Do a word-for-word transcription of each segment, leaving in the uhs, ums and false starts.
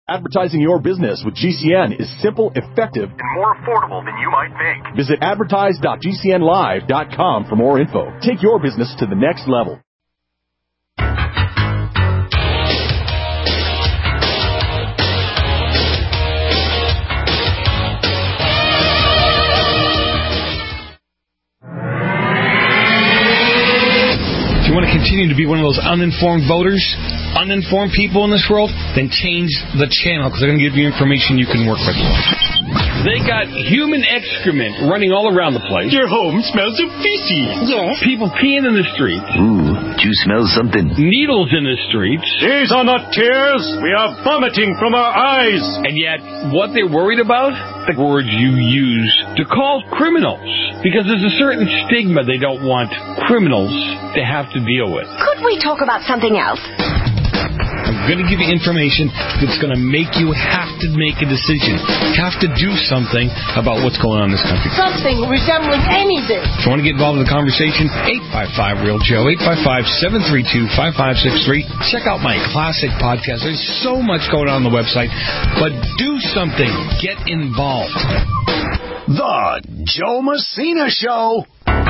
Advertising your business with G C N is simple, effective, and more affordable than you might think. Visit advertise dot g c n live dot com for more info. Take your business to the next level. If you want to continue to be one of those uninformed voters, uninformed people in this world, then change the channel, because they're going to give you information you can work with. They got human excrement running all around the place. Your home smells of feces. Yes. People peeing in the streets. Ooh, do you smell something? Needles in the streets. These are not tears. We are vomiting from our eyes. And yet, what they're worried about? The words you use to call criminals. Because there's a certain stigma they don't want criminals to have to deal with. Could we talk about something else? I'm going to give you information that's going to make you have to make a decision. Have to do something about what's going on in this country. Something resembling anything. If you want to get involved in the conversation, eight five five, real Joe, eight five five, seven three two, five five six three. Check out my classic podcast. There's so much going on on the website. But do something. Get involved. The Joe Messina Show.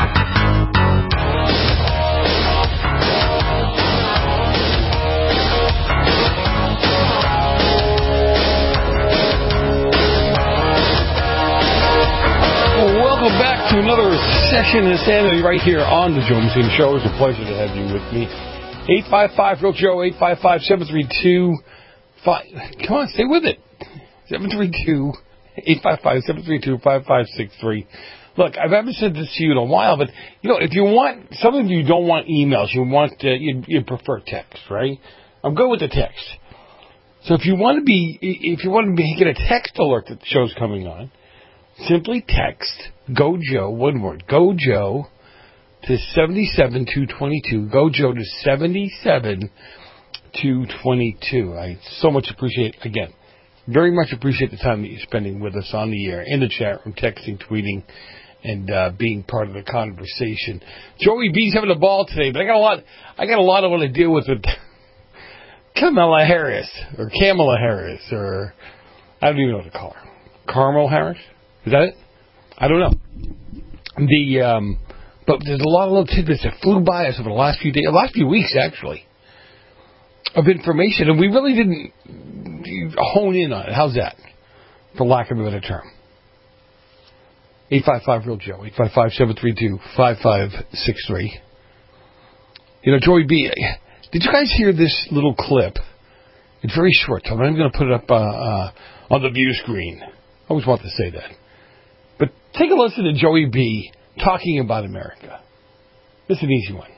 Welcome back to another session of Insanity right here on the Joe Messina Show. It's a pleasure to have you with me. eight five five, real Joe, eight five five, seven three two, five Come on, stay with it. seven three two, eight five five, seven three two, five five six three. Look, I haven't said this to you in a while, but, you know, if you want, some of you don't want emails. You want, uh, you, you prefer text, right? I'm good with the text. So if you want to be, if you want to be, get a text alert that the show's coming on, simply text Go Joe, one word, Go Joe to seven seven two two two. Go Joe to seven seven two two two. I so much appreciate, again, very much appreciate the time that you're spending with us on the air, in the chat room, texting, tweeting, and uh, being part of the conversation. Joey B's having a ball today, but I got a lot. I got a lot I want to deal with with Kamala Harris or Kamala Harris or I don't even know what to call her. Carmel Harris. Is that it? I don't know. The um, but there's a lot of little tidbits that flew by us over the last few days, the last few weeks actually, of information, and we really didn't hone in on it. How's that? For lack of a better term. eight five five, real Joe, eight five five, seven three two, five five six three. You know, Joey B, did you guys hear this little clip? It's very short, so I'm going to put it up uh, uh, on the view screen. I always want to say that. But take a listen to Joey B talking about America. This is an easy one.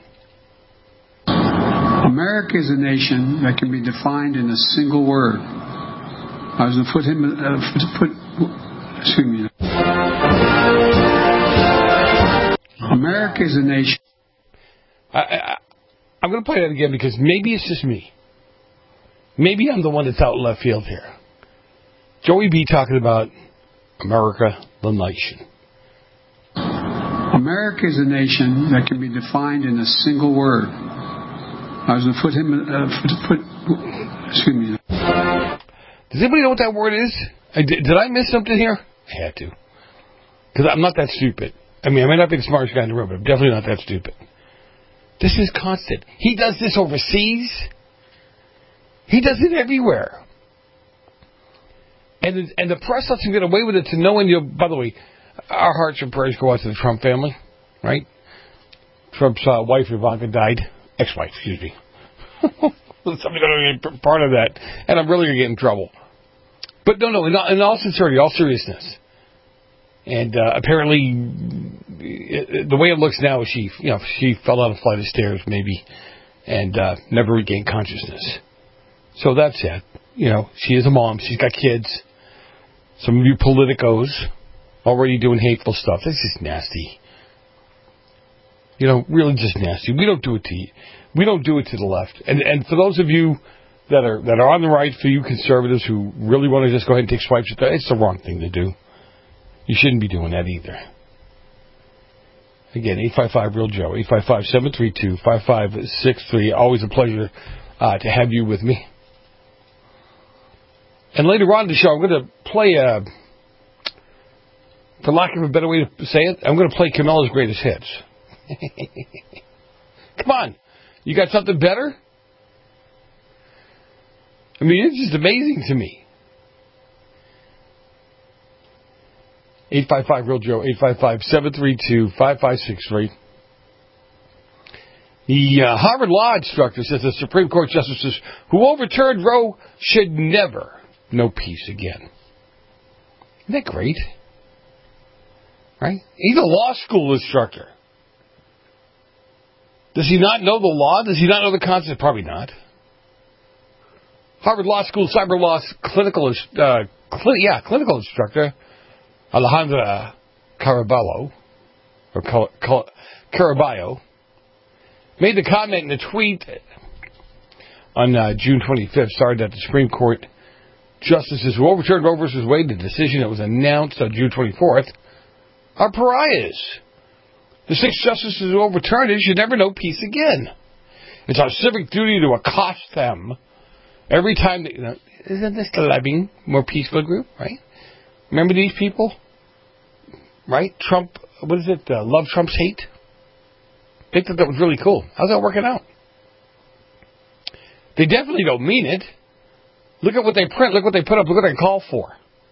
America is a nation that can be defined in a single word. I was going to put him, uh, put, excuse me. America is a nation. I, I, I'm going to play that again because maybe it's just me. Maybe I'm the one that's out in left field here. Joey B talking about America, the nation. America is a nation that can be defined in a single word. I was going to put him, uh, put, put, excuse me. Does anybody know what that word is? I, did, did I miss something here? I had to. Because I'm not that stupid. I mean, I may not be the smartest guy in the room, but I'm definitely not that stupid. This is constant. He does this overseas. He does it everywhere. And and the press lets him get away with it to no one. You know, by the way, our hearts and prayers go out to the Trump family, right? Trump's uh, wife, Ivanka, died. Ex-wife, excuse me. Somebody's going to be part of that. And I'm really going to get in trouble. But no, no, in all, in all sincerity, all seriousness. And uh, apparently, it, the way it looks now is she, you know, she fell down a flight of stairs, maybe, and uh, never regained consciousness. So that's it. You know, she is a mom. She's got kids. Some of you politicos already doing hateful stuff. This is nasty. You know, really just nasty. We don't do it to you. We don't do it to the left. And and for those of you that are that are on the right, for you conservatives who really want to just go ahead and take swipes at that, it's the wrong thing to do. You shouldn't be doing that either. Again, eight five five, real Joe, eight five five, seven three two, five five six three. Always a pleasure uh, to have you with me. And later on in the show, I'm going to play a, for lack of a better way to say it, I'm going to play Camilla's greatest hits. Come on. You got something better? I mean, it's just amazing to me. eight five five real Joe, eight five five, seven three two, five five six three. The uh, Harvard Law instructor says the Supreme Court justices who overturned Roe should never know peace again. Isn't that great? Right? He's a law school instructor. Does he not know the law? Does he not know the concept? Probably not. Harvard Law School cyber law clinical, uh, cl- yeah, clinical instructor Alejandra Caraballo, or Cal- Cal- Caraballo, made the comment in a tweet on uh, June twenty-fifth, started that the Supreme Court justices who overturned Roe versus Wade, the decision that was announced on June twenty-fourth, are pariahs. The six justices who overturned it should never know peace again. It's our civic duty to accost them every time that, you know, isn't this the loving, more peaceful group, right? Remember these people? Right? Trump, what is it? Uh, love Trump's hate? I think that that was really cool. How's that working out? They definitely don't mean it. Look at what they print. Look what they put up. Look what they call for.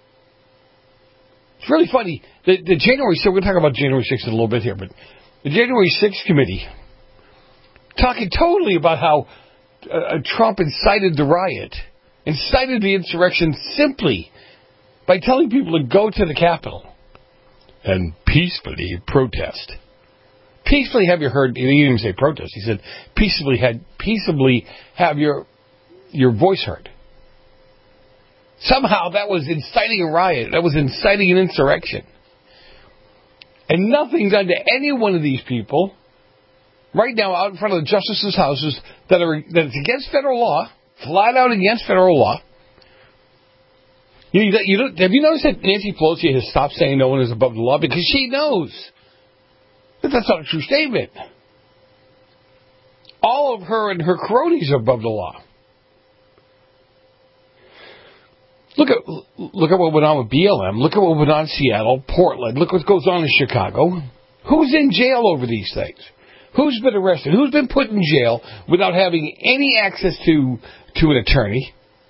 It's really funny. The, the January sixth, we're going to talk about January sixth in a little bit here, but the January sixth committee talking totally about how uh, Trump incited the riot, incited the insurrection simply by telling people to go to the Capitol and peacefully protest. Peacefully have your heard, he didn't even say protest, he said peaceably had peaceably have your your voice heard. Somehow that was inciting a riot, that was inciting an insurrection. And nothing done to any one of these people right now out in front of the justices' houses that are that it's against federal law, flat out against federal law. You, you don't, have you noticed that Nancy Pelosi has stopped saying no one is above the law? Because she knows that that's not a true statement. All of her and her cronies are above the law. Look at look at what went on with B L M. Look at what went on in Seattle, Portland. Look what goes on in Chicago. Who's in jail over these things? Who's been arrested? Who's been put in jail without having any access to to an attorney?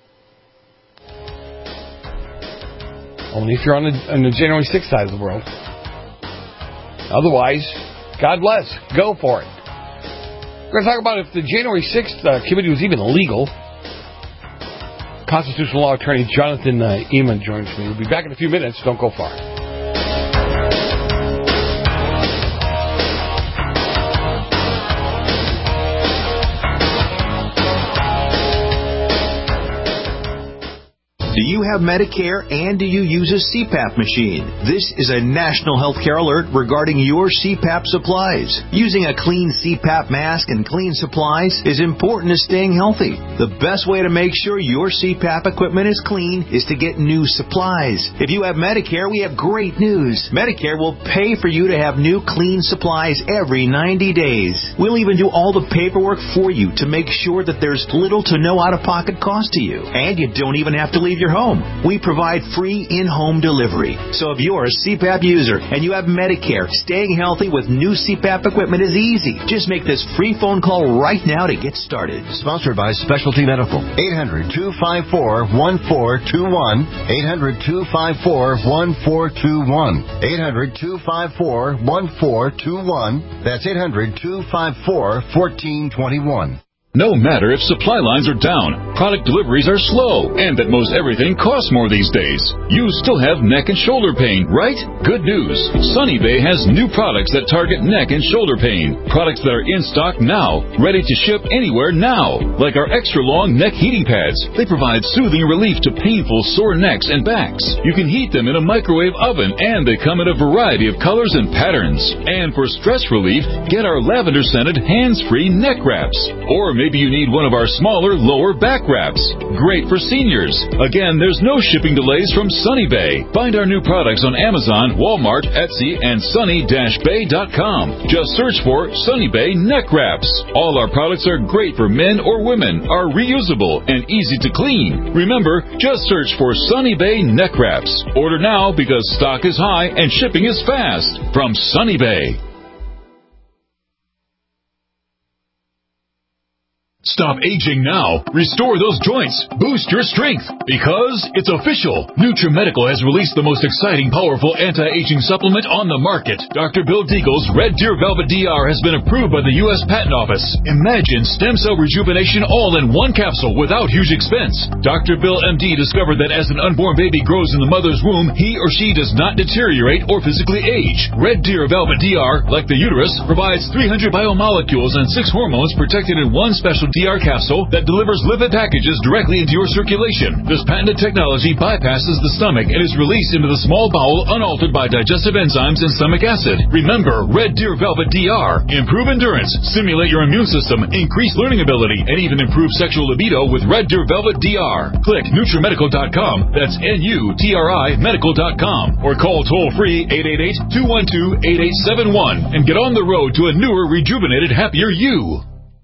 Only if you're on the, on the January sixth side of the world. Otherwise, God bless. Go for it. We're going to talk about if the January sixth uh, committee was even legal. Constitutional law attorney Jonathan uh, Eamon joins me. We'll be back in a few minutes. Don't go far. Do you have Medicare and do you use a C PAP machine? This is a national healthcare alert regarding your C PAP supplies. Using a clean C PAP mask and clean supplies is important to staying healthy. The best way to make sure your C PAP equipment is clean is to get new supplies. If you have Medicare, we have great news. Medicare will pay for you to have new clean supplies every ninety days. We'll even do all the paperwork for you to make sure that there's little to no out-of-pocket cost to you. And you don't even have to leave your home. We provide free in-home delivery. So if you're a C PAP user and you have Medicare, staying healthy with new C PAP equipment is easy. Just make this free phone call right now to get started. Sponsored by Specialty Medical. eight hundred, two five four, one four two one. eight hundred, two five four, one four two one. eight hundred, two five four, one four two one. That's eight hundred, two five four, one four two one. No matter if supply lines are down, product deliveries are slow, and that most everything costs more these days, you still have neck and shoulder pain, right? Good news. Sunny Bay has new products that target neck and shoulder pain. Products that are in stock now, ready to ship anywhere now. Like our extra long neck heating pads. They provide soothing relief to painful sore necks and backs. You can heat them in a microwave oven, and they come in a variety of colors and patterns. And for stress relief, get our lavender scented hands-free neck wraps. Or maybe Maybe you need one of our smaller, lower back wraps. Great for seniors. Again, there's no shipping delays from Sunny Bay. Find our new products on Amazon, Walmart, Etsy, and sunny dash bay dot com. Just search for Sunny Bay Neck Wraps. All our products are great for men or women, are reusable, and easy to clean. Remember, just search for Sunny Bay Neck Wraps. Order now because stock is high and shipping is fast. From Sunny Bay. Stop aging now. Restore those joints. Boost your strength. Because it's official. NutriMedical has released the most exciting, powerful anti-aging supplement on the market. Doctor Bill Deagle's Red Deer Velvet D R has been approved by the U S Patent Office. Imagine stem cell rejuvenation all in one capsule without huge expense. Doctor Bill M D discovered that as an unborn baby grows in the mother's womb, he or she does not deteriorate or physically age. Red Deer Velvet D R, like the uterus, provides three hundred biomolecules and six hormones protected in one special D R capsule that delivers lipid packages directly into your circulation. This patented technology bypasses the stomach and is released into the small bowel unaltered by digestive enzymes and stomach acid. Remember, Red Deer Velvet D R. Improve endurance, stimulate your immune system, increase learning ability, and even improve sexual libido with Red Deer Velvet D R. Click NutriMedical dot com. That's N U T R I medical dot com. Or call toll-free eight eight eight, two one two, eight eight seven one and get on the road to a newer, rejuvenated, happier you.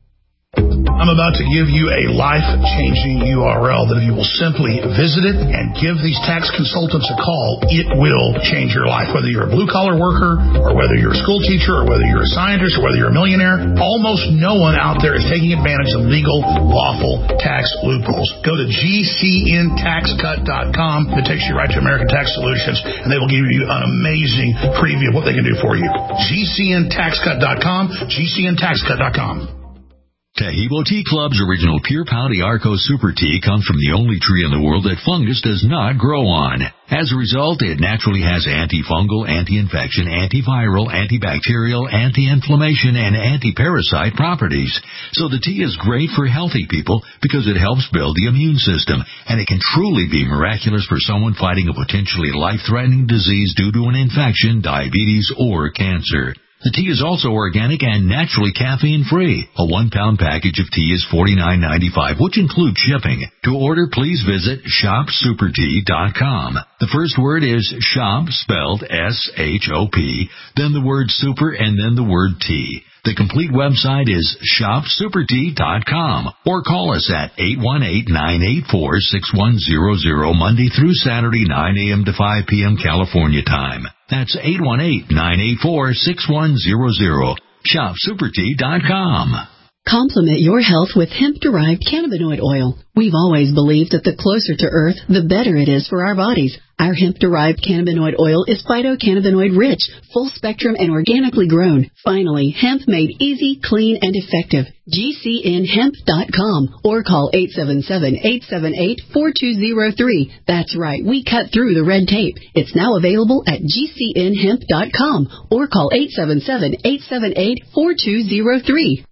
I'm about to give you a life-changing U R L that if you will simply visit it and give these tax consultants a call, it will change your life. Whether you're a blue-collar worker or whether you're a school teacher or whether you're a scientist or whether you're a millionaire, almost no one out there is taking advantage of legal, lawful tax loopholes. Go to G C N tax cut dot com. It takes you right to American Tax Solutions, and they will give you an amazing preview of what they can do for you. G C N tax cut dot com, G C N tax cut dot com. Tahibo Tea Club's original Pure Pouty Arco Super Tea comes from the only tree in the world that fungus does not grow on. As a result, it naturally has antifungal, anti-infection, antiviral, antibacterial, anti-inflammation, and anti-parasite properties. So the tea is great for healthy people because it helps build the immune system, and it can truly be miraculous for someone fighting a potentially life-threatening disease due to an infection, diabetes, or cancer. The tea is also organic and naturally caffeine-free. A one-pound package of tea is forty-nine ninety-five, which includes shipping. To order, please visit shop super tea dot com. The first word is shop, spelled S H O P, then the word super, and then the word tea. The complete website is shop super tea dot com, or call us at eight one eight, nine eight four, six one zero zero Monday through Saturday, nine a.m. to five p.m. California time. That's eight one eight, nine eight four, six one zero zero. shop super tea dot com. Complement your health with hemp-derived cannabinoid oil. We've always believed that the closer to Earth, the better it is for our bodies. Our hemp-derived cannabinoid oil is phytocannabinoid-rich, full-spectrum, and organically grown. Finally, hemp made easy, clean, and effective. G C N hemp dot com or call eight seven seven, eight seven eight, four two zero three. That's right, we cut through the red tape. It's now available at G C N hemp dot com or call eight seven seven, eight seven eight, four two zero three.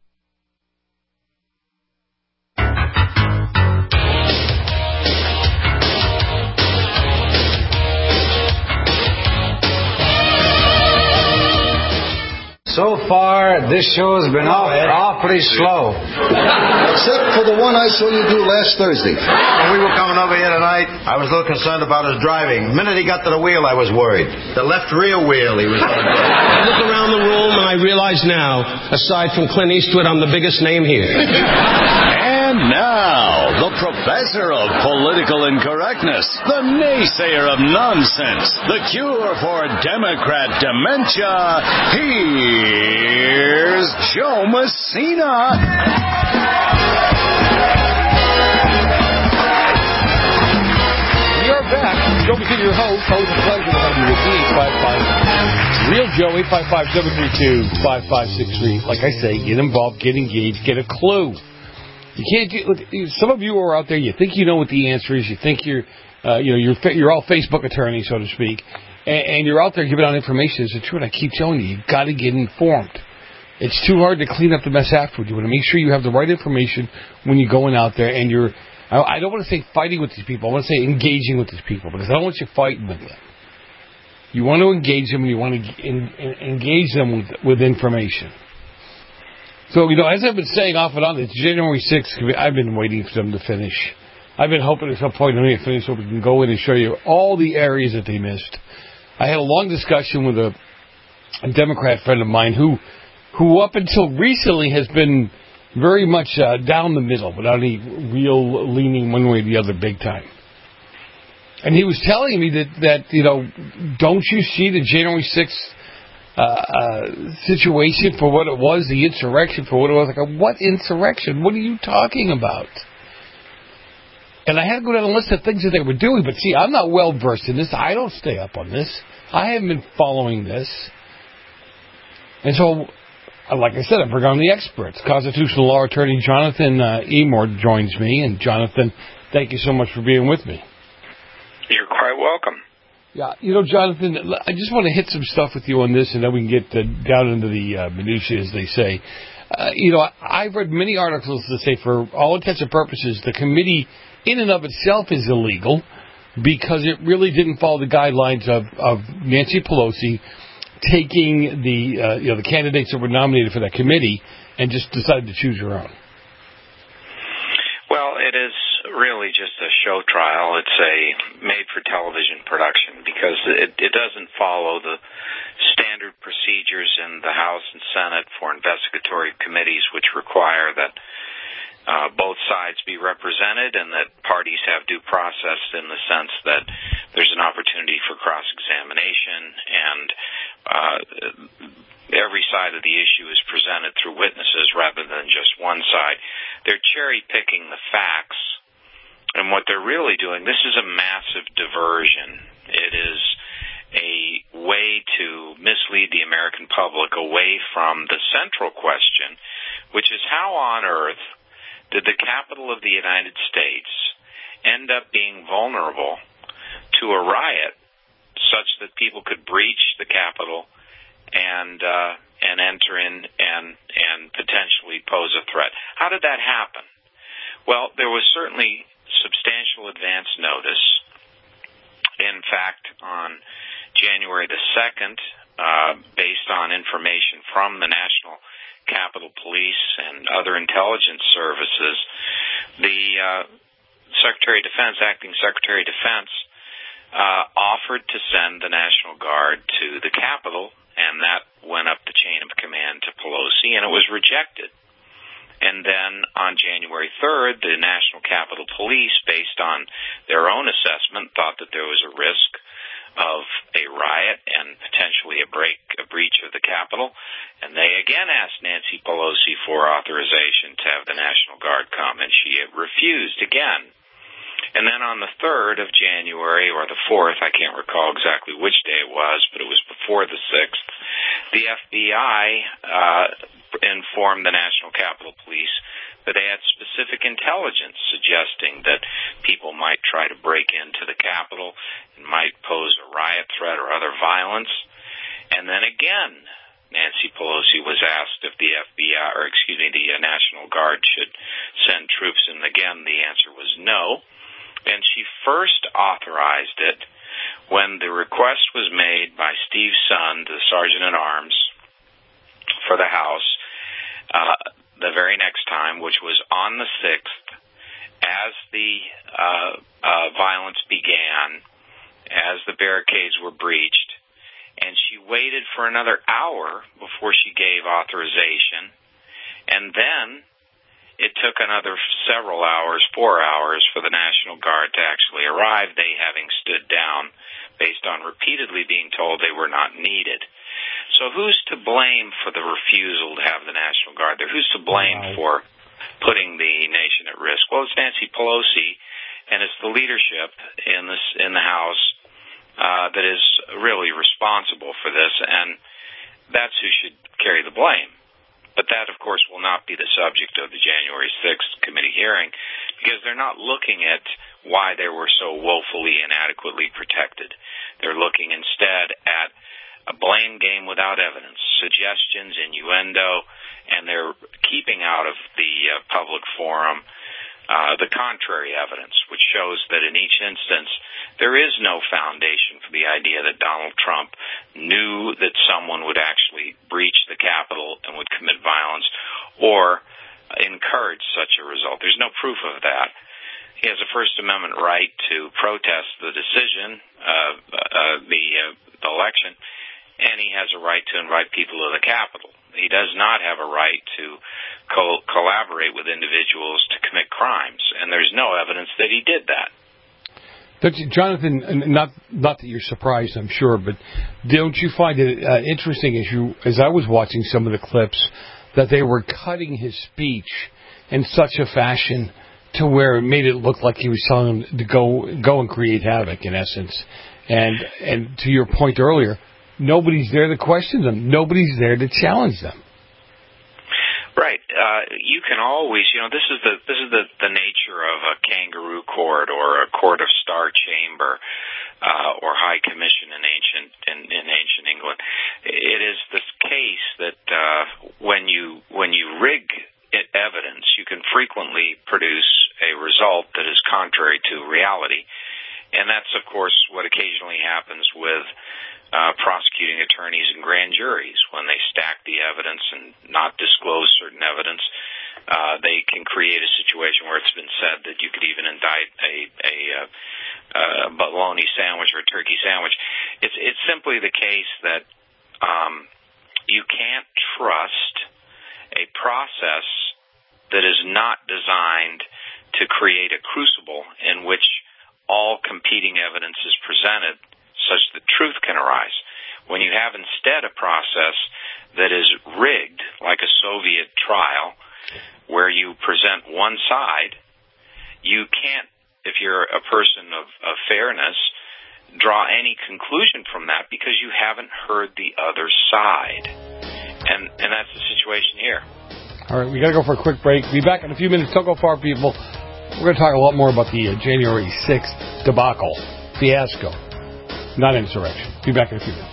So far, this show has been off, awfully slow. Except for the one I saw you do last Thursday. When we were coming over here tonight, I was a little concerned about his driving. The minute he got to the wheel, I was worried. The left rear wheel, he was on. I look around the room and I realize now, aside from Clint Eastwood, I'm the biggest name here. And now, the professor of political incorrectness, the naysayer of nonsense, the cure for Democrat dementia, here's Joe Messina. You're back. Joe Messina, your host. Always a pleasure to have you with me. eight five five Real Joe, eight five five, seven three two, five five six three. Like I say, get involved, get engaged, get a clue. You can't do. Look, some of you are out there. You think you know what the answer is. You think you're, uh, you know, you're you're all Facebook attorneys, so to speak, and, and you're out there giving out information. It's the truth. I keep telling you, you got to get informed. It's too hard to clean up the mess afterwards. You want to make sure you have the right information when you're going out there, and you're. I, I don't want to say fighting with these people. I want to say engaging with these people because I don't want you fighting with them. You want to engage them, and you want to in, in, engage them with with information. So, you know, as I've been saying off and on, it's January sixth. I've been waiting for them to finish. I've been hoping at some point they're going to finish so we can go in and show you all the areas that they missed. I had a long discussion with a, a Democrat friend of mine who, who up until recently has been very much uh, down the middle without any real leaning one way or the other big time. And he was telling me that, that you know, don't you see the January sixth uh, uh, situation for what it was, the insurrection for what it was? Like, what insurrection? What are you talking about? And I had to go down a list of things that they were doing. But see, I'm not well versed in this. I don't stay up on this. I haven't been following this. And so, like I said, I bring on the experts. Constitutional law attorney Jonathan uh, Emord joins me. And Jonathan, thank you so much for being with me. You're quite welcome. Yeah, you know, Jonathan, I just want to hit some stuff with you on this, and then we can get uh, down into the uh, minutiae, as they say. Uh, you know, I've read many articles that say, for all intents and purposes, the committee in and of itself is illegal because it really didn't follow the guidelines of, of Nancy Pelosi taking the uh, you know the candidates that were nominated for that committee and just decided to choose her own. Well, it is really just a show trial. It's a made-for-television production because it, it doesn't follow the standard procedures in the House and Senate for investigatory committees, which require that uh, both sides be represented and that parties have due process in the sense that there's an opportunity for cross-examination and uh, every side of the issue is presented through witnesses rather than just one side. They're cherry-picking the facts. And what they're really doing, this is a massive diversion. It is a way to mislead the American public away from the central question, which is how on earth did the capital of the United States end up being vulnerable to a riot such that people could breach the Capitol and uh, and enter in and, and potentially pose a threat? How did that happen? Well, there was certainly substantial advance notice. In fact, on January the second, uh, based on information from the National Capitol Police and other intelligence services, the uh, Secretary of Defense, Acting Secretary of Defense, uh, offered to send the National Guard to the Capitol, and that went up the chain of command to Pelosi, and it was rejected. And then on January third, the National Capitol Police, based on their own assessment, thought that there was a risk of a riot and potentially a break, a breach of the Capitol. And they again asked Nancy Pelosi for authorization to have the National Guard come, and she refused again. And then on the third of January, or the fourth, I can't recall exactly which day it was, but it was before the sixth, the F B I uh, informed the National Capitol Police that they had specific intelligence suggesting that people might try to break into the Capitol and might pose a riot threat or other violence. And then again, Nancy Pelosi was asked if the F B I, or excuse me, the National Guard should send troops, and again the answer was no. And she first authorized it when the request was made by Steve Sund, the Sergeant-at-Arms for the House, uh, the very next time, which was on the sixth, as the uh, uh, violence began, as the barricades were breached, and she waited for another hour before she gave authorization, and then it took another several hours, four hours, for the National Guard to actually arrive, they having stood down based on repeatedly being told they were not needed. So who's to blame for the refusal to have the National Guard there? Who's to blame wow. for putting the nation at risk? Well, it's Nancy Pelosi, and it's the leadership in this in the House uh, that is really responsible for this, and that's who should carry the blame. But that, of course, will not be the subject of the January sixth committee hearing because they're not looking at why they were so woefully inadequately protected. They're looking instead at a blame game without evidence, suggestions, innuendo, and they're keeping out of the uh, public forum uh, the contrary evidence, which shows that in each instance there is no foundation for the idea that Donald Trump knew that someone would actually breach the Capitol and would commit violence or encourage such a result. There's no proof of that. He has a First Amendment right to protest the decision, uh, uh, the uh, election, and he has a right to invite people to the Capitol. He does not have a right to co- collaborate with individuals to commit crimes, and there's no evidence that he did that. Don't you, Jonathan, not not that you're surprised, I'm sure, but don't you find it uh, interesting as you as I was watching some of the clips that they were cutting his speech in such a fashion to where it made it look like he was telling them to go go and create havoc, in essence. And and to your point earlier, nobody's there to question them. Nobody's there to challenge them. Right. Uh, you can always, you know, this is the this is the, the nature of a kangaroo court or a court of Star Chamber uh, or High Commission in ancient in, in ancient England. It is this case that uh, when you when you rig evidence, you can frequently produce a result that is contrary to reality. And that's, of course, what occasionally happens with uh, prosecuting attorneys and grand juries. When they stack the evidence and not disclose certain evidence, uh, they can create a situation where it's been said that you could even indict a, a, a, a bologna sandwich or a turkey sandwich. It's, it's simply the case that um, you can't trust a process that is not designed to create a crucible in which all competing evidence is presented such that truth can arise. When you have instead a process that is rigged, like a Soviet trial, where you present one side, you can't, if you're a person of, of fairness, draw any conclusion from that because you haven't heard the other side. And and that's the situation here. All right, we got to go for a quick break. Be back in a few minutes. Don't go far, people. We're going to talk a lot more about the uh, January sixth debacle, fiasco, not insurrection. Be back in a few minutes.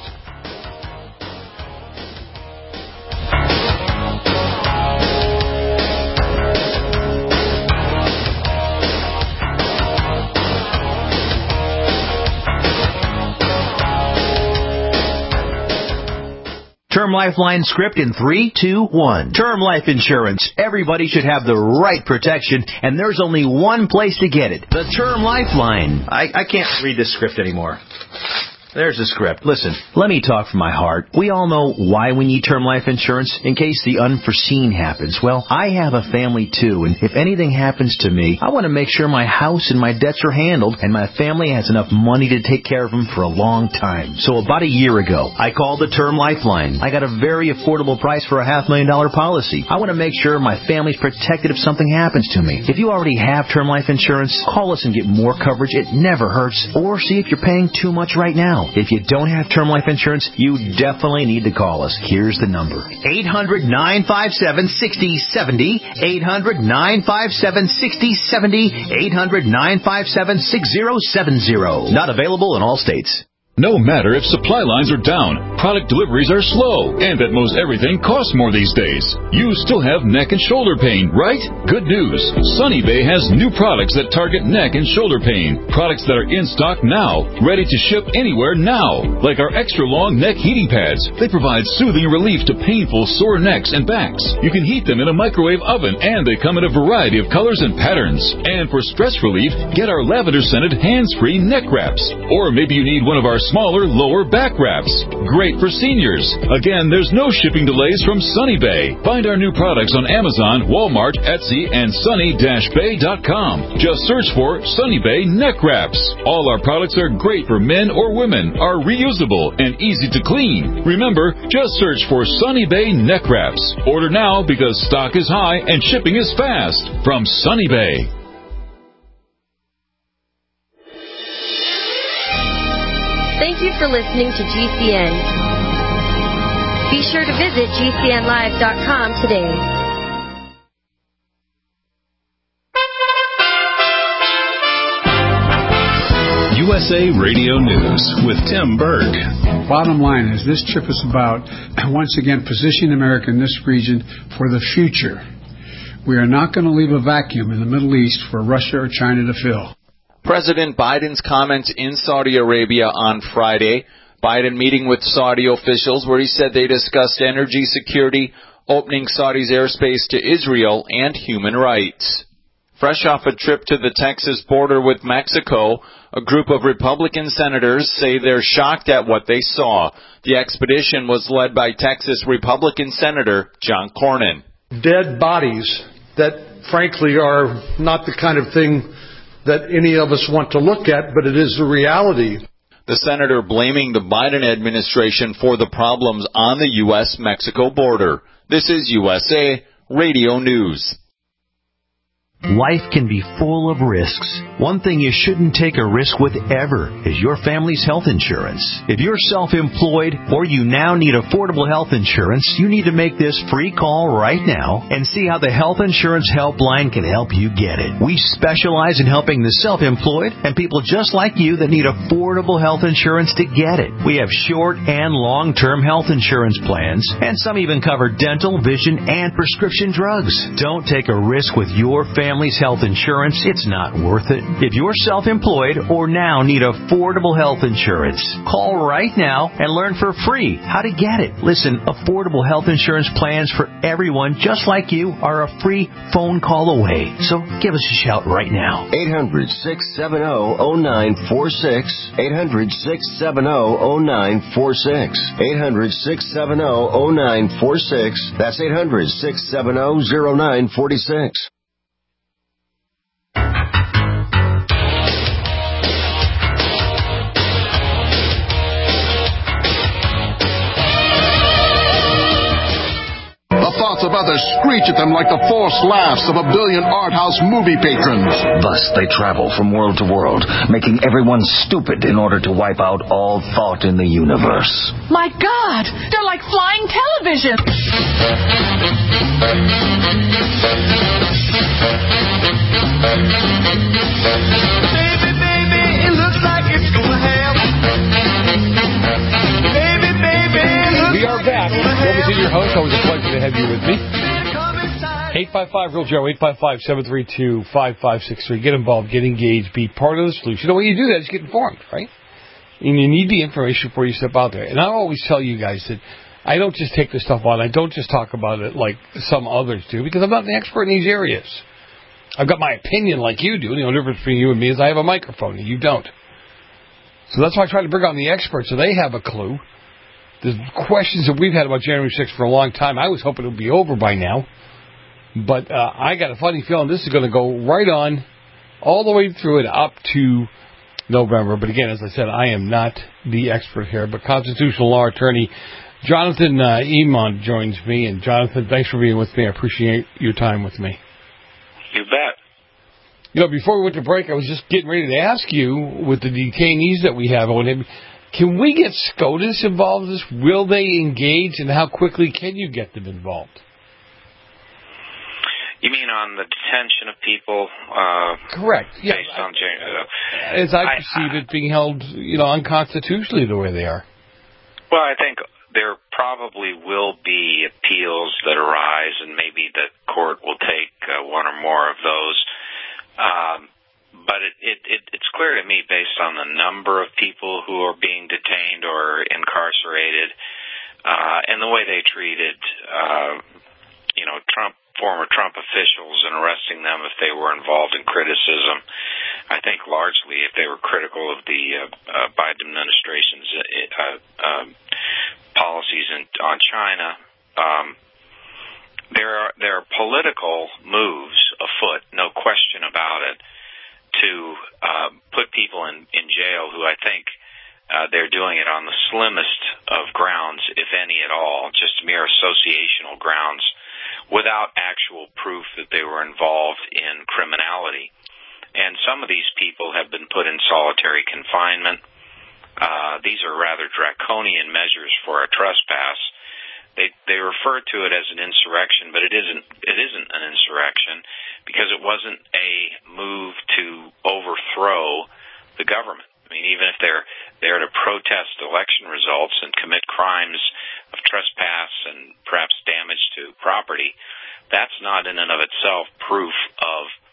Term Lifeline script in three, two, one. Term life insurance. Everybody should have the right protection, and there's only one place to get it. The Term Lifeline. I, I can't read this script anymore. There's the script. Listen, let me talk from my heart. We all know why we need term life insurance, in case the unforeseen happens. Well, I have a family too, and if anything happens to me, I want to make sure my house and my debts are handled, and my family has enough money to take care of them for a long time. So about a year ago, I called the Term Lifeline. I got a very affordable price for a half million dollar policy. I want to make sure my family's protected if something happens to me. If you already have term life insurance, call us and get more coverage. It never hurts. Or see if you're paying too much right now. If you don't have term life insurance, you definitely need to call us. Here's the number. eight hundred, nine five seven, six oh seven oh. eight hundred, nine five seven, six oh seven oh. eight hundred, nine five seven, six oh seven oh. Not available in all states. No matter if supply lines are down, product deliveries are slow, and that most everything costs more these days, you still have neck and shoulder pain, right? Good news. Sunny Bay has new products that target neck and shoulder pain. Products that are in stock now, ready to ship anywhere now. Like our extra long neck heating pads. They provide soothing relief to painful sore necks and backs. You can heat them in a microwave oven, and they come in a variety of colors and patterns. And for stress relief, get our lavender-scented hands-free neck wraps. Or maybe you need one of our smaller lower back wraps. Great for seniors. Again, there's no shipping delays from Sunny Bay. Find our new products on Amazon, Walmart, Etsy, and sunny dash bay dot com. Just search for Sunny Bay neck wraps. All our products are great for men or women, are reusable, and easy to clean. Remember, just search for Sunny Bay neck wraps. Order now because stock is high and shipping is fast. From Sunny Bay. Thank you for listening to G C N. Be sure to visit G C N live dot com today. U S A Radio News with Tim Berg. Bottom line is this trip is about, once again, positioning America in this region for the future. We are not going to leave a vacuum in the Middle East for Russia or China to fill. President Biden's comments in Saudi Arabia on Friday. Biden meeting with Saudi officials where he said they discussed energy security, opening Saudi's airspace to Israel, and human rights. Fresh off a trip to the Texas border with Mexico, a group of Republican senators say they're shocked at what they saw. The expedition was led by Texas Republican Senator John Cornyn. Dead bodies that, frankly, are not the kind of thing that any of us want to look at, but it is the reality. The senator blaming the Biden administration for the problems on the U S Mexico border. This is U S A Radio News. Life can be full of risks. One thing you shouldn't take a risk with ever is your family's health insurance. If you're self-employed or you now need affordable health insurance, you need to make this free call right now and see how the Health Insurance Helpline can help you get it. We specialize in helping the self-employed and people just like you that need affordable health insurance to get it. We have short and long-term health insurance plans, and some even cover dental, vision, and prescription drugs. Don't take a risk with your family. Family's health insurance, it's not worth it. If you're self-employed or now need affordable health insurance, call right now and learn for free how to get it. Listen, affordable health insurance plans for everyone just like you are a free phone call away. So give us a shout right now. eight hundred, six seven zero, zero nine four six. eight hundred, six seven zero, zero nine four six. eight hundred, six seven zero, zero nine four six. That's eight hundred, six seven zero, zero nine four six. Thoughts of others screech at them like the forced laughs of a billion art house movie patrons. Thus they travel from world to world, making everyone stupid in order to wipe out all thought in the universe. My God, they're like flying television. Baby, baby, it looks like it's gonna happen. Baby, baby, we are back. Joe Messina, your host. Always a pleasure to have you with me. eight five five, real Joe, eight five five, seven three two, five five six three. Get involved, get engaged, be part of the solution. The way you do that is get informed, right? And you need the information before you step out there. And I always tell you guys that I don't just take this stuff on. I don't just talk about it like some others do, because I'm not an expert in these areas. I've got my opinion like you do. The only difference between you and me is I have a microphone and you don't. So that's why I try to bring on the experts so they have a clue. The questions that we've had about January sixth for a long time, I was hoping it would be over by now. But uh, I got a funny feeling this is going to go right on all the way through and up to November. But again, as I said, I am not the expert here. But constitutional law attorney Jonathan uh, Emond joins me. And Jonathan, thanks for being with me. I appreciate your time with me. You bet. You know, before we went to break, I was just getting ready to ask you, with the detainees that we have on him, can we get SCOTUS involved in this? Will they engage, and how quickly can you get them involved? You mean on the detention of people? Uh, Correct. Yeah. Based on, uh, As I perceive I, it being held, you know, unconstitutionally the way they are. Well, I think there probably will be appeals that arise, and maybe the court will take uh, one or more of those. Um, But it, it, it, it's clear to me, based on the number of people who are being detained or incarcerated, uh, and the way they treated, uh, you know, Trump, former Trump officials, and arresting them if they were involved in criticism. I think largely if they were critical of the uh, uh, Biden administration's uh, uh, policies in, on China. Um, there are there are political moves afoot, no question about it, to uh, put people in, in jail who I think uh, they're doing it on the slimmest of grounds, if any at all, just mere associational grounds, without actual proof that they were involved in criminality. And some of these people have been put in solitary confinement. Uh, these are rather draconian measures for a trespass. They they refer to it as an insurrection, but it isn't. It isn't an insurrection because it wasn't a move to overthrow the government. I mean, even if they're there to protest election results and commit crimes of trespass and perhaps damage to property, that's not in and of itself proof of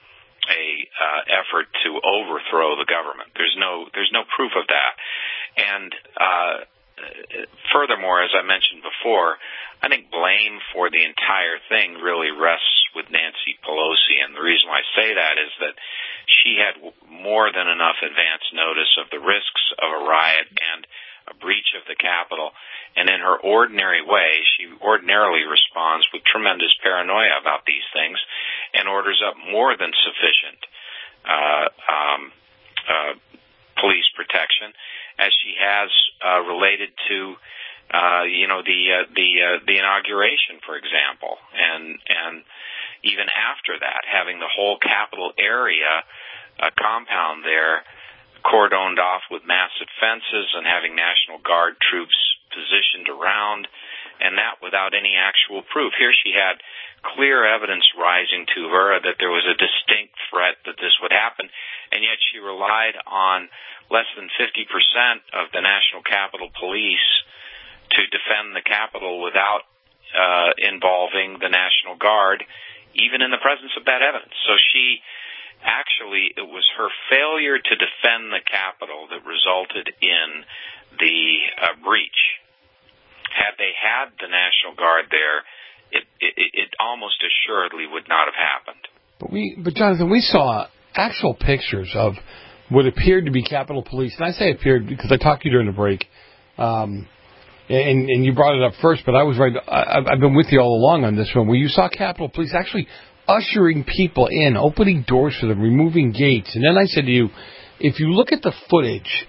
a uh, effort to overthrow the government. There's no there's no proof of that. And uh, furthermore, as I mentioned before, I think blame for the entire thing really rests with Nancy Pelosi. And the reason why I say that is that she had more than enough advance notice of the risks of a riot and a breach of the Capitol. And in her ordinary way, she ordinarily responds with tremendous paranoia about these things and orders up more than sufficient uh, um, uh, police protection, as she has uh, related to, uh, you know, the uh, the uh, the inauguration, for example, and and even after that, having the whole Capitol area, a compound there, cordoned off with massive fences and having National Guard troops positioned around, and that without any actual proof. Here she had clear evidence rising to her that there was a distinct threat that this would happen, and yet she relied on less than fifty percent of the National Capitol Police to defend the Capitol without uh, involving the National Guard, even in the presence of that evidence. So she actually, it was her failure to defend the Capitol that resulted in the uh, breach. Had they had the National Guard there, it, it, it almost assuredly would not have happened. But we, but Jonathan, we saw actual pictures of what appeared to be Capitol Police, and I say appeared because I talked to you during the break, um, and, and you brought it up first, but I was right. I, I've been with you all along on this one, where you saw Capitol Police actually ushering people in, opening doors for them, removing gates. And then I said to you, if you look at the footage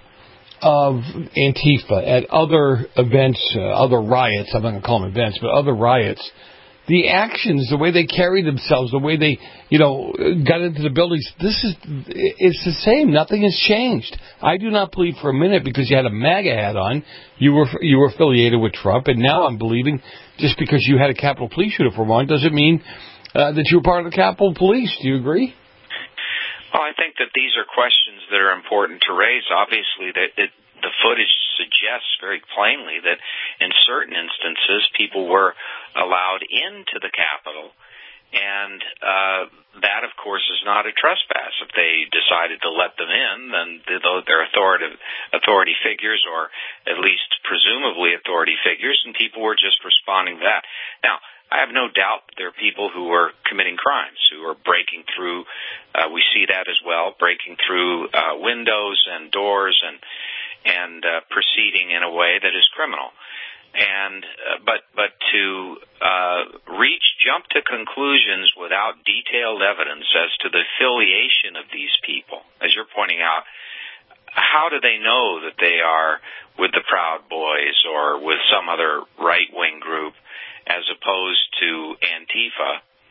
of Antifa at other events, uh, other riots, I'm not going to call them events, but other riots, the actions, the way they carry themselves, the way they, you know, got into the buildings, this is, it's the same. Nothing has changed. I do not believe for a minute because you had a MAGA hat on, you were you were affiliated with Trump, and now I'm believing just because you had a Capitol Police uniform on doesn't mean uh, that you were part of the Capitol Police. Do you agree? Well, I think that these are questions that are important to raise. Obviously, that it, the footage suggests very plainly that in certain instances people were allowed into the Capitol, and uh, that, of course, is not a trespass. If they decided to let them in, then they're authoritative, authority figures, or at least presumably authority figures, and people were just responding to that. Now, I have no doubt that there are people who are committing crimes, who are breaking through, uh, we see that as well, breaking through uh, windows and doors and and uh, proceeding in a way that is criminal. And uh, but but to uh, reach, jump to conclusions without detailed evidence as to the affiliation of these people, as you're pointing out, how do they know that they are with the Proud Boys or with some other right-wing group as opposed to Antifa?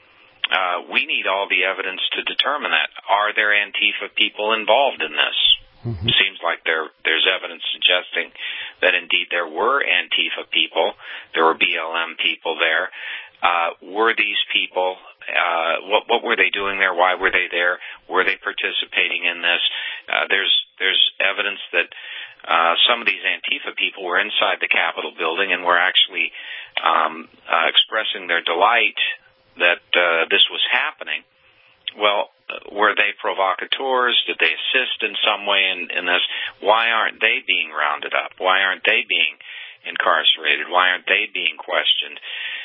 Uh, we need all the evidence to determine that. Are there Antifa people involved in this? Mm-hmm. Seems like there there's evidence suggesting that indeed there were Antifa people, there were B L M people there. Uh, were these people, uh, what what were they doing there? Why were they there? Were they participating in this? Uh, there's there's evidence that uh, some of these Antifa people were inside the Capitol building and were actually um, uh, expressing their delight that uh, this was happening. Well, were they provocateurs? Did they assist in some way in, in this? Why aren't they being rounded up? Why aren't they being incarcerated? Why aren't they being questioned?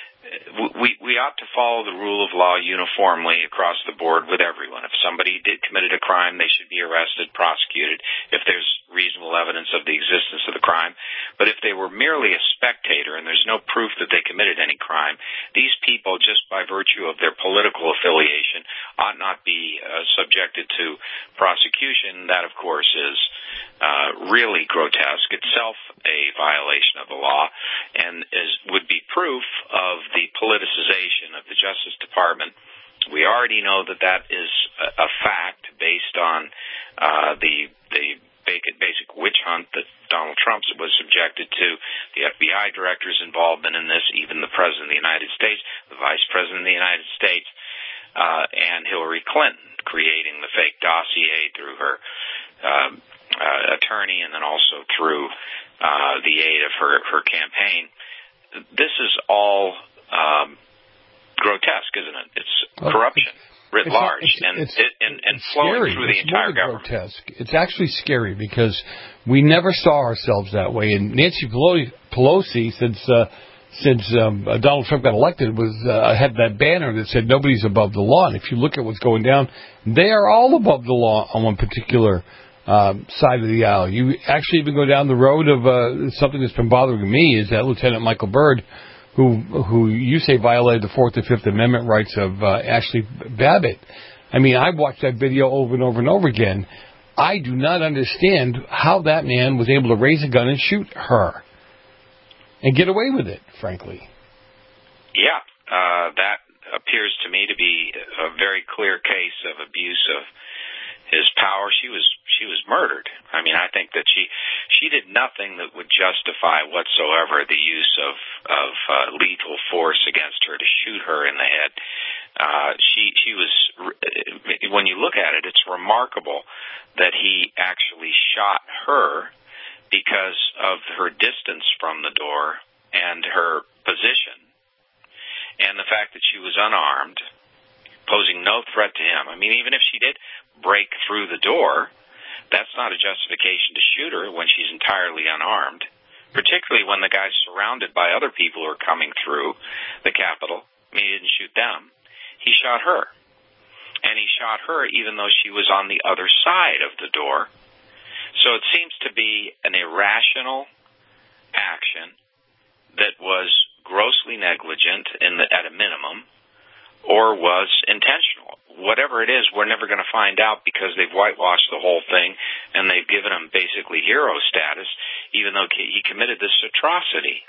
We we ought to follow the rule of law uniformly across the board with everyone. If somebody did committed a crime, they should be arrested, prosecuted, if there's reasonable evidence of the existence of the crime. But if they were merely a spectator and there's no proof that they committed any crime, these people, just by virtue of their political affiliation, ought not be uh, subjected to prosecution. That, of course, is uh, really grotesque, itself a violation of the law, and is would be proof of the politicization of the Justice Department. We already know that that is a, a fact based on uh, the the basic witch hunt that Donald Trump was subjected to, the F B I director's involvement in this, even the President of the United States, the Vice President of the United States, uh, and Hillary Clinton creating the fake dossier through her uh, uh, attorney and then also through uh, the aid of her, her campaign. This is all um, grotesque, isn't it? It's corruption writ it's large, it's, and, it's, it, and, and flowing scary. through the it's entire more government. Grotesque. It's actually scary because we never saw ourselves that way. And Nancy Pelosi, Pelosi since uh, since um, Donald Trump got elected, was uh, had that banner that said nobody's above the law. And if you look at what's going down, they are all above the law on one particular um, side of the aisle. You actually even go down the road of uh, something that's been bothering me is that Lieutenant Michael Byrd, who who you say violated the Fourth and Fifth Amendment rights of uh, Ashley Babbitt. I mean, I've watched that video over and over and over again. I do not understand how that man was able to raise a gun and shoot her and get away with it, frankly. Yeah, uh, that appears to me to be a very clear case of abuse of his power. She was she was murdered. I mean, I think that she she did nothing that would justify whatsoever the use of of uh, lethal force against her to shoot her in the head. Uh, she she was, when you look at it, it's remarkable that he actually shot her because of her distance from the door and her position, and the fact that she was unarmed, posing no threat to him. I mean, even if she did break through the door, that's not a justification to shoot her when she's entirely unarmed, particularly when the guy's surrounded by other people who are coming through the Capitol. I mean, he didn't shoot them. He shot her. And he shot her even though she was on the other side of the door. So it seems to be an irrational action that was grossly negligent in the, at a minimum, or was intentional. Whatever it is, we're never going to find out because they've whitewashed the whole thing and they've given him basically hero status, even though he committed this atrocity.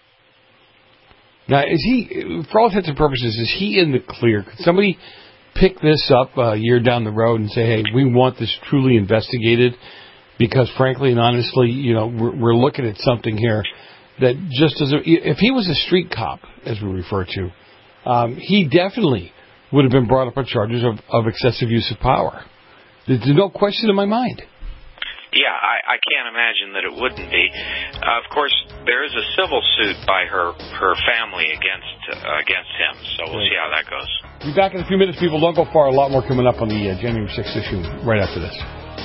Now, is he, for all intents and purposes, is he in the clear? Could somebody pick this up a year down the road and say, hey, we want this truly investigated? Because frankly and honestly, you know, we're, we're looking at something here that just as a, if he was a street cop, as we refer to, um, he definitely would have been brought up on charges of, of excessive use of power. There's no question in my mind. Yeah, I, I can't imagine that it wouldn't be. Uh, of course, there is a civil suit by her her family against uh, against him, so we'll see how that goes. Be back in a few minutes, people. Don't go far. A lot more coming up on the uh, January sixth issue right after this.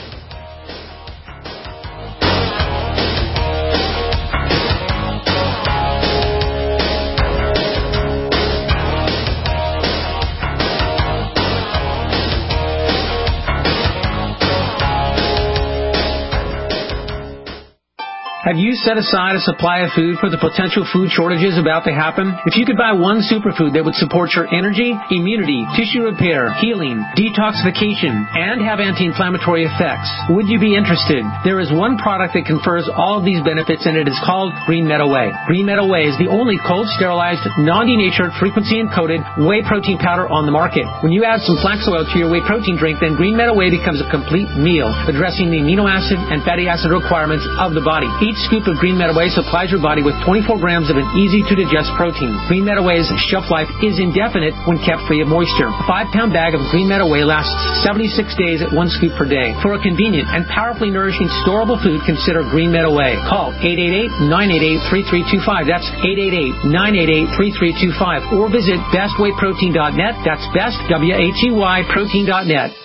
Have you set aside a supply of food for the potential food shortages about to happen? If you could buy one superfood that would support your energy, immunity, tissue repair, healing, detoxification, and have anti-inflammatory effects, would you be interested? There is one product that confers all of these benefits, and it is called Green Meadow Whey. Green Meadow Whey is the only cold, sterilized, non-denatured, frequency-encoded whey protein powder on the market. When you add some flax oil to your whey protein drink, then Green Meadow Whey becomes a complete meal, addressing the amino acid and fatty acid requirements of the body. Each scoop of Green Meadow Whey supplies your body with twenty-four grams of an easy-to-digest protein. Green Meadow Whey's shelf life is indefinite when kept free of moisture. A five-pound bag of Green Meadow Whey lasts seventy-six days at one scoop per day. For a convenient and powerfully nourishing, storable food, consider Green Meadow Whey. Call eight eight eight, nine eight eight, three three two five. That's eight eight eight, nine eight eight, three three two five. Or visit best whey protein dot net. That's best, W H E Y, protein dot net.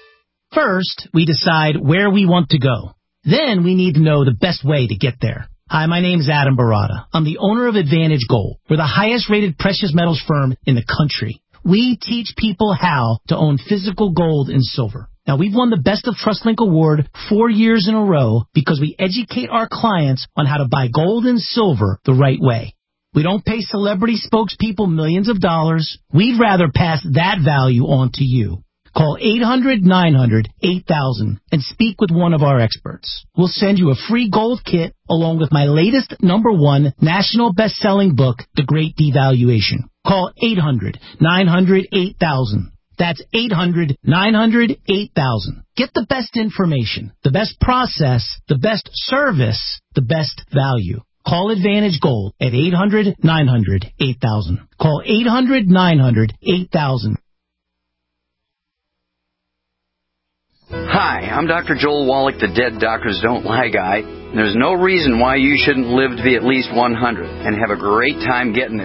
First, we decide where we want to go. Then we need to know the best way to get there. Hi, my name is Adam Barada. I'm the owner of Advantage Gold. We're the highest-rated precious metals firm in the country. We teach people how to own physical gold and silver. Now, we've won the Best of TrustLink Award four years in a row because we educate our clients on how to buy gold and silver the right way. We don't pay celebrity spokespeople millions of dollars. We'd rather pass that value on to you. Call eight hundred, nine hundred, eight thousand and speak with one of our experts. We'll send you a free gold kit along with my latest number one national best-selling book, The Great Devaluation. Call eight hundred, nine hundred, eight thousand. That's eight hundred, nine hundred, eight thousand. Get the best information, the best process, the best service, the best value. Call Advantage Gold at eight hundred, nine hundred, eight thousand. Call eight hundred, nine hundred, eight thousand. Hi, I'm Doctor Joel Wallach, the Dead Doctors Don't Lie guy. There's no reason why you shouldn't live to be at least one hundred and have a great time getting there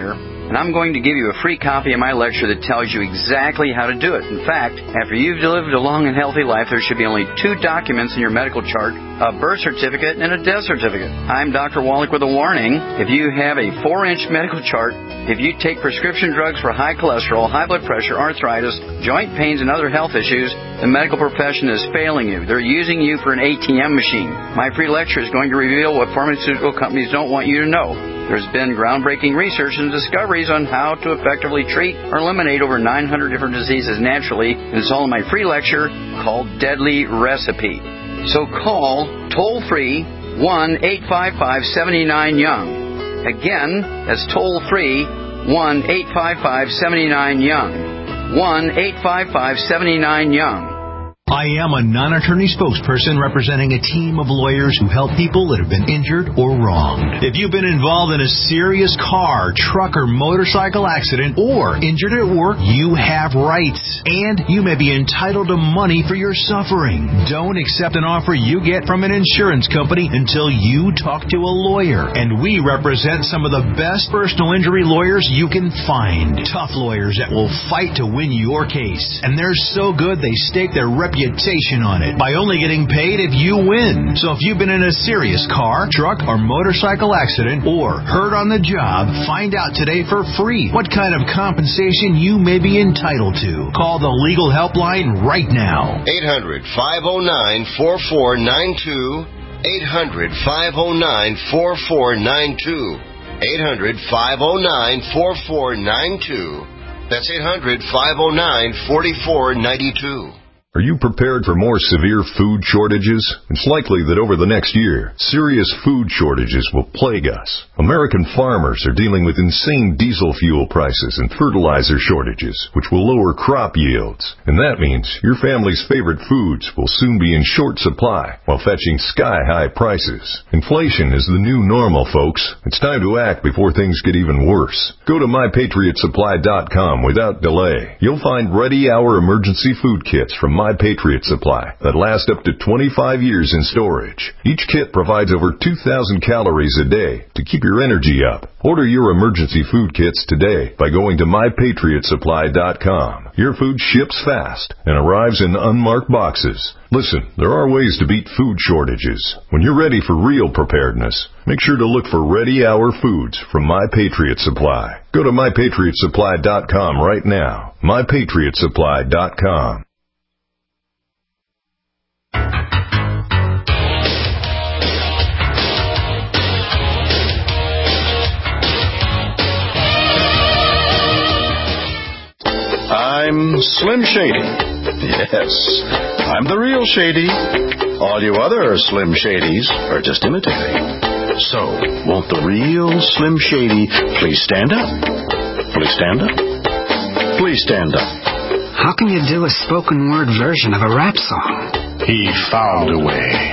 and I'm going to give you a free copy of my lecture that tells you exactly how to do it. In fact, after you've lived a long and healthy life, there should be only two documents in your medical chart, a birth certificate and a death certificate. I'm Doctor Wallach with a warning. If you have a four-inch medical chart, if you take prescription drugs for high cholesterol, high blood pressure, arthritis, joint pains, and other health issues, the medical profession is failing you. They're using you for an A T M machine. My free lecture is going to reveal what pharmaceutical companies don't want you to know. There's been groundbreaking research and discoveries on how to effectively treat or eliminate over nine hundred different diseases naturally, and it's all in my free lecture called Deadly Recipe. So call toll-free one eight five five, seven nine, young. Again, that's toll-free one eight five five, seven nine, young. one eight five five, seven nine, young. I am a non-attorney spokesperson representing a team of lawyers who help people that have been injured or wronged. If you've been involved in a serious car, truck, or motorcycle accident or injured at work, you have rights, and you may be entitled to money for your suffering. Don't accept an offer you get from an insurance company until you talk to a lawyer, and we represent some of the best personal injury lawyers you can find. Tough lawyers that will fight to win your case, and they're so good they stake their reputation on it by only getting paid if you win. So if you've been in a serious car, truck, or motorcycle accident or hurt on the job, find out today for free what kind of compensation you may be entitled to. Call the legal helpline right now. eight hundred, five oh nine, four four nine two. eight hundred, five oh nine, four four nine two. eight hundred, five oh nine, four four nine two. That's eight hundred, five oh nine, four four nine two. Are you prepared for more severe food shortages? It's likely that over the next year, serious food shortages will plague us. American farmers are dealing with insane diesel fuel prices and fertilizer shortages, which will lower crop yields. And that means your family's favorite foods will soon be in short supply while fetching sky-high prices. Inflation is the new normal, folks. It's time to act before things get even worse. Go to my patriot supply dot com without delay. You'll find ready-hour emergency food kits from My Patriot Supply that last up to twenty-five years in storage. Each kit provides over two thousand calories a day to keep your energy up. Order your emergency food kits today by going to my patriot supply dot com. Your food ships fast and arrives in unmarked boxes. Listen, there are ways to beat food shortages. When you're ready for real preparedness, make sure to look for Ready Hour Foods from My Patriot Supply. Go to my patriot supply dot com right now. my patriot supply dot com. I'm Slim Shady. Yes, I'm the real Shady. All you other Slim Shadys are just imitating. So, won't the real Slim Shady please stand up? Please stand up? Please stand up. How can you do a spoken word version of a rap song? He found a way.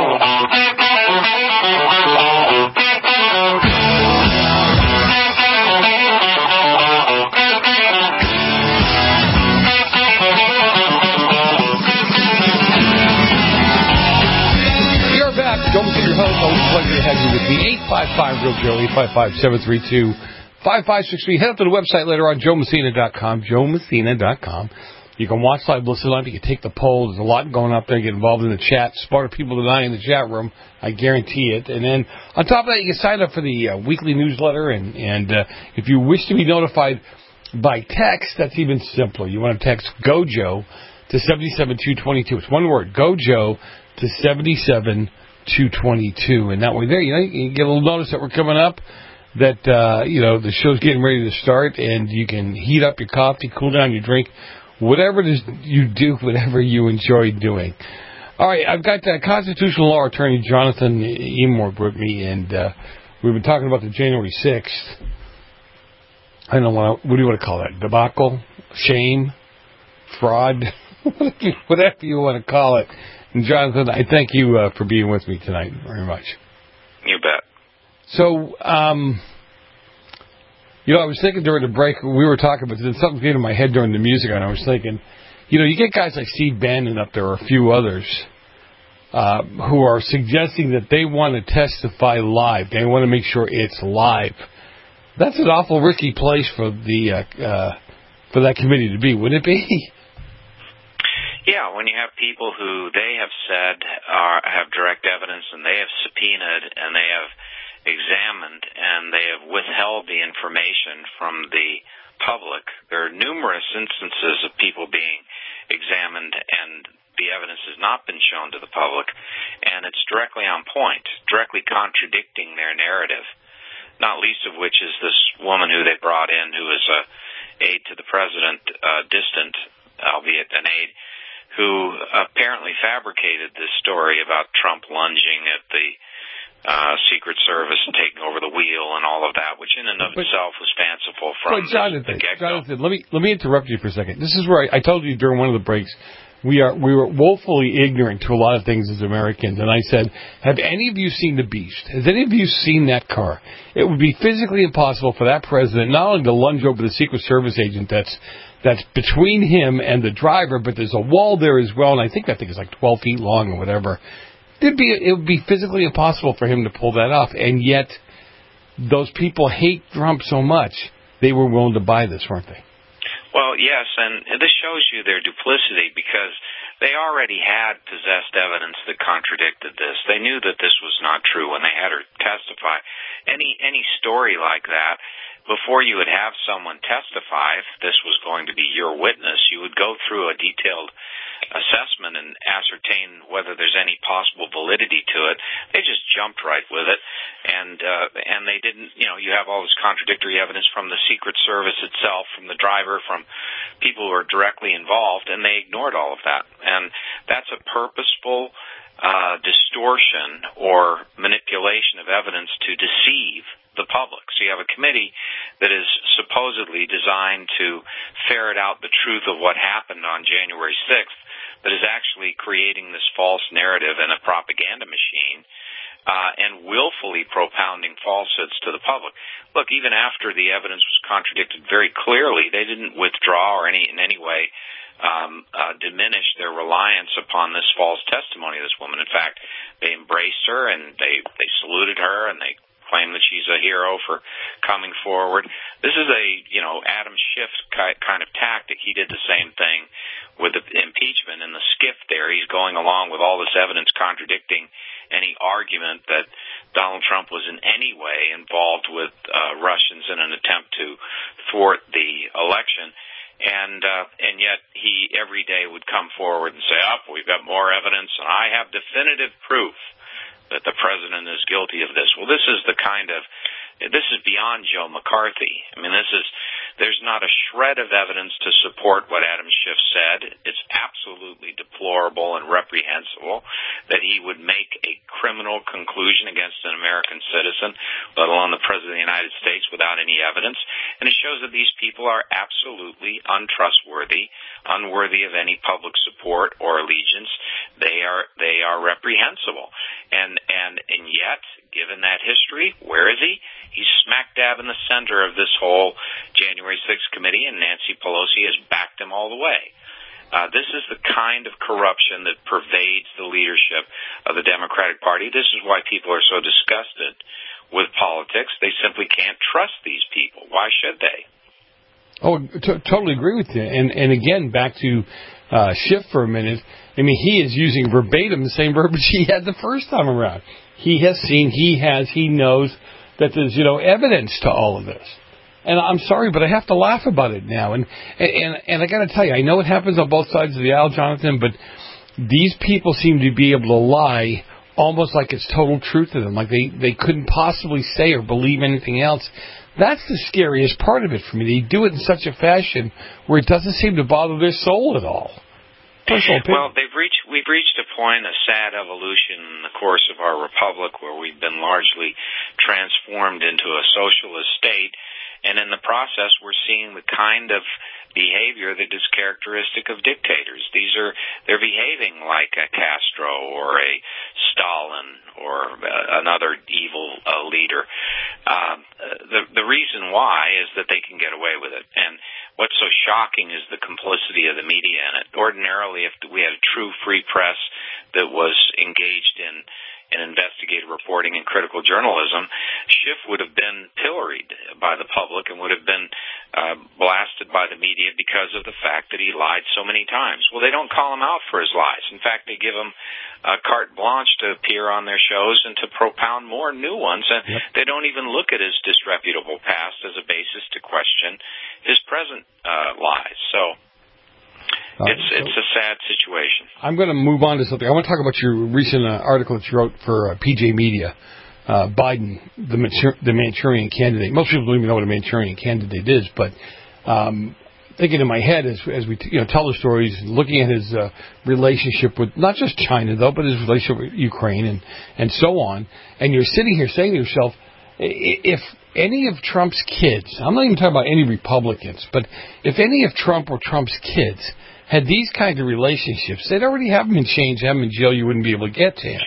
Joe Messina, your host. Always a pleasure to have you with me. eight five five, real Joe, eight five five, seven three two, five five six three. Head up to the website later on, joe messina dot com, joe messina dot com. You can watch live, listen live. You can take the poll. There's a lot going up there. Get involved in the chat. Smarter people than I in the chat room. I guarantee it. And then on top of that, you can sign up for the uh, weekly newsletter. And, and uh, if you wish to be notified by text, that's even simpler. You want to text GOJO to seven seven two two two. It's one word, GOJO to seven seven two two. And that way there, you know, you get a little notice that we're coming up, that, uh, you know, the show's getting ready to start, and you can heat up your coffee, cool down your drink, whatever it is you do, whatever you enjoy doing. All right, I've got uh, constitutional law attorney Jonathan Emord with me, and uh, we've been talking about the January sixth. I don't know, what, what do you want to call that? Debacle? Shame? Fraud? Whatever you want to call it. And Jonathan, I thank you uh, for being with me tonight very much. You bet. So, um, you know, I was thinking during the break, we were talking about this, something came to my head during the music, and I was thinking, you know, you get guys like Steve Bannon up there, or a few others, uh, who are suggesting that they want to testify live. They want to make sure it's live That's an awful risky place for the uh, uh, for that committee to be, wouldn't it be? Yeah, when you have people who they have said are, have direct evidence and they have subpoenaed and they have examined and they have withheld the information from the public. There are numerous instances of people being examined and the evidence has not been shown to the public, and it's directly on point, directly contradicting their narrative, not least of which is this woman who they brought in who is a aide to the president, uh, distant, albeit an aide, who apparently fabricated this story about Trump lunging at the uh, Secret Service and taking over the wheel and all of that, which in and of but, itself was fanciful from but Jonathan, the get-go. Jonathan, let me, let me interrupt you for a second. This is where I, I told you during one of the breaks, we are we were woefully ignorant to a lot of things as Americans, and I said, have any of you seen the Beast? Has any of you seen that car? It would be physically impossible for that president not only to lunge over the Secret Service agent that's that's between him and the driver, but there's a wall there as well, and I think that thing is like twelve feet long or whatever. It'd be, it would be physically impossible for him to pull that off, and yet those people hate Trump so much, they were willing to buy this, weren't they? Well, yes, and this shows you their duplicity because they already had possessed evidence that contradicted this. They knew that this was not true when they had her testify. Any any story like that, before you would have someone testify, if this was going to be your witness, you would go through a detailed assessment and ascertain whether there's any possible validity to it. They just jumped right with it, and uh, and they didn't. You know, you have all this contradictory evidence from the Secret Service itself, from the driver, from people who are directly involved, and they ignored all of that. And that's a purposeful uh, distortion or manipulation of evidence to deceive the public. So you have a committee that is supposedly designed to ferret out the truth of what happened on January sixth, that is actually creating this false narrative and a propaganda machine, uh, and willfully propounding falsehoods to the public. Look, even after the evidence was contradicted very clearly, they didn't withdraw or any in any way um, uh, diminish their reliance upon this false testimony of this woman. In fact, they embraced her and they, they saluted her and they claim that she's a hero for coming forward. This is a, you know, Adam Schiff kind of tactic. He did the same thing with the impeachment in the skiff there. He's going along with all this evidence contradicting any argument that Donald Trump was in any way involved with uh, Russians in an attempt to thwart the election. And uh, and yet he every day would come forward and say, oh, we've got more evidence, and I have definitive proof that the president is guilty of this. Well, this is the kind of, this is beyond Joe McCarthy. I mean, this is, there's not a shred of evidence to support what Adam Schiff said. It's absolutely deplorable and reprehensible that he would make a criminal conclusion against an American citizen, let alone the President of the United States, without any evidence. And it shows that these people are absolutely untrustworthy, unworthy of any public support or allegiance. They are, they are reprehensible. And, and, and yet, given that history, where is he? He's smack dab in the center of this whole January sixth committee, and Nancy Pelosi has backed him all the way. Uh, this is the kind of corruption that pervades the leadership of the Democratic Party. This is why people are so disgusted with politics. They simply can't trust these people. Why should they? Oh, t- totally agree with you. And and again, back to uh, Schiff for a minute. I mean, he is using verbatim the same verbiage he had the first time around. He has seen, he has, he knows that there's, you know, evidence to all of this. And I'm sorry, but I have to laugh about it now. And and and I got to tell you, I know it happens on both sides of the aisle, Jonathan, but these people seem to be able to lie almost like it's total truth to them, like they, they couldn't possibly say or believe anything else. That's the scariest part of it for me. They do it in such a fashion where it doesn't seem to bother their soul at all. Well, they've reached, we've reached a point, a sad evolution in the course of our republic where we've been largely transformed into a socialist state. And in the process, we're seeing the kind of behavior that is characteristic of dictators. These are, they're behaving like a Castro or a Stalin or uh, another evil uh, leader. Uh, the, the reason why is that they can get away with it. And what's so shocking is the complicity of the media in it. Ordinarily, if we had a true free press that was engaged in in investigative reporting and critical journalism, Schiff would have been pilloried by the public and would have been uh, blasted by the media because of the fact that he lied so many times. Well, they don't call him out for his lies. In fact, they give him uh, carte blanche to appear on their shows and to propound more new ones, and yep. they don't even look at his disreputable past as a basis to question his present uh, lies. So it's uh, so it's a sad situation. I'm going to move on to something. I want to talk about your recent uh, article that you wrote for uh, P J Media. Uh, Biden, the, Manchur- the Manchurian candidate. Most people don't even know what a Manchurian candidate is, but um, thinking in my head as, as we you know tell the stories, looking at his uh, relationship with not just China though, but his relationship with Ukraine and and so on, and you're sitting here saying to yourself, if any of Trump's kids, I'm not even talking about any Republicans, but if any of Trump or Trump's kids had these kinds of relationships, they'd already have him in chains, have him in jail. You wouldn't be able to get to him.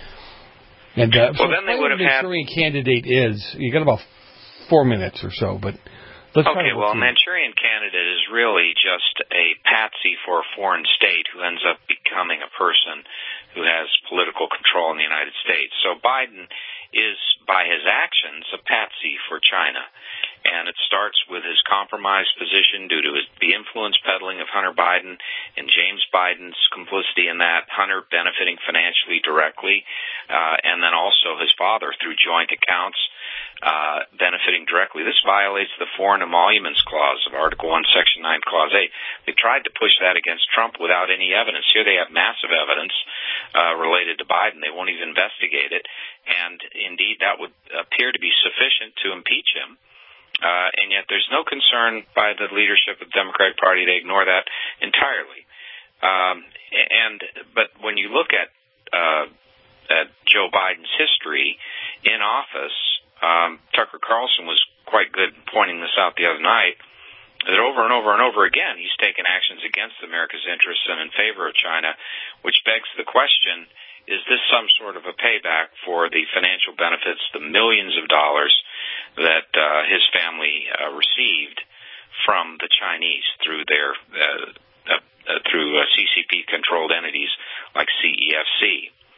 And uh, well, so then they would have had. The Manchurian candidate is you got about four minutes or so, but let's okay. Well, a Manchurian candidate is really just a patsy for a foreign state who ends up becoming a person who has political control in the United States. So Biden is, by his actions, a patsy for China. And it starts with his compromised position due to his, the influence peddling of Hunter Biden and James Biden's complicity in that, Hunter benefiting financially directly, uh, and then also his father through joint accounts uh, benefiting directly. This violates the Foreign Emoluments Clause of Article one, Section nine, Clause eight. They tried to push that against Trump without any evidence. Here they have massive evidence uh, related to Biden. They won't even investigate it. And indeed, that would appear to be sufficient to impeach him. Uh, and yet there's no concern by the leadership of the Democratic Party to ignore that entirely. Um, and but when you look at, uh, at Joe Biden's history in office, um, Tucker Carlson was quite good pointing this out the other night, that over and over and over again he's taken actions against America's interests and in favor of China, which begs the question, is this some sort of a payback for the financial benefits, the millions of dollars that uh, his family uh, received from the Chinese through their uh, uh, uh, through uh, C C P-controlled entities like C E F C?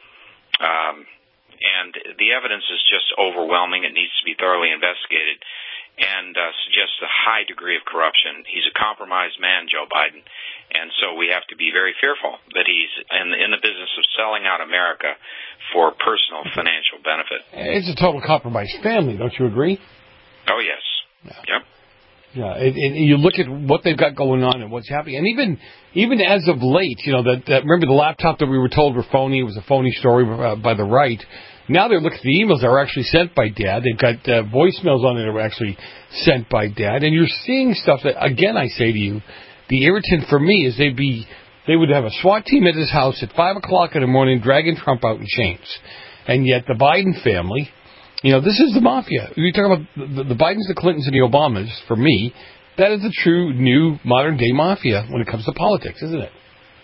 Um, and the evidence is just overwhelming. It needs to be thoroughly investigated and uh, suggests a high degree of corruption. He's a compromised man, Joe Biden, and so we have to be very fearful that he's in, in the business of selling out America for personal financial benefit. It's a total compromised family, don't you agree? Oh, yes. Yeah. Yep. Yeah, and, and you look at what they've got going on and what's happening, and even even as of late, you know, that, that remember the laptop that we were told were phony? It was a phony story uh, by the right. Now they're looking at the emails that were actually sent by Dad. They've got uh, voicemails on it that were actually sent by Dad, and you're seeing stuff that, again, I say to you, the irritant for me is they'd be they would have a SWAT team at his house at five o'clock in the morning dragging Trump out in chains, and yet the Biden family. You know, this is the mafia. You talk about the, the Bidens, the Clintons, and the Obamas. For me, that is the true new modern-day mafia when it comes to politics, isn't it?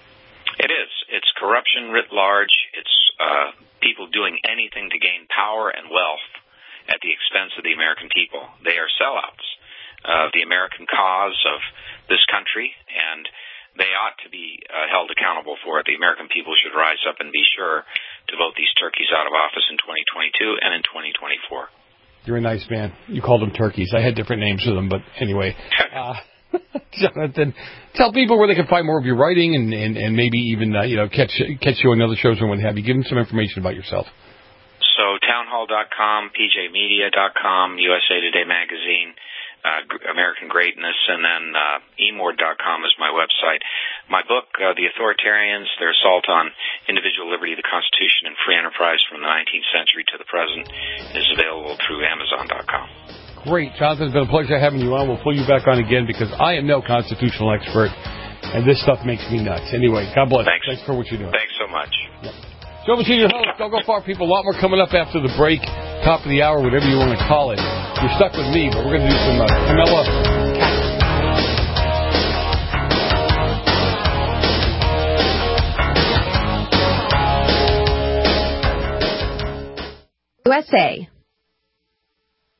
It is. It's corruption writ large. It's uh, people doing anything to gain power and wealth at the expense of the American people. They are sellouts of the American cause of this country, and they ought to be uh, held accountable for it. The American people should rise up and be sure to vote these turkeys out of office in twenty twenty-two and in twenty twenty-four. You're a nice man. You called them turkeys. I had different names for them, but anyway. uh, Jonathan, tell people where they can find more of your writing and, and, and maybe even uh, you know catch catch you on other shows and what have you. Give them some information about yourself. So townhall dot com, p j media dot com, U S A Today Magazine, Uh, American Greatness, and then uh, e mord dot com is my website. My book, uh, The Authoritarians, Their Assault on Individual Liberty, the Constitution, and Free Enterprise from the nineteenth century to the present, is available through amazon dot com. Great. Jonathan, it's been a pleasure having you on. We'll pull you back on again because I am no constitutional expert, and this stuff makes me nuts. Anyway, God bless. Thanks. Thanks for what you're doing. Thanks so much. Yep. Joe Machine, your host. Don't go far, people. A lot more coming up after the break, top of the hour, whatever you want to call it. You're stuck with me, but we're going to do some uh, Camilla. U S A.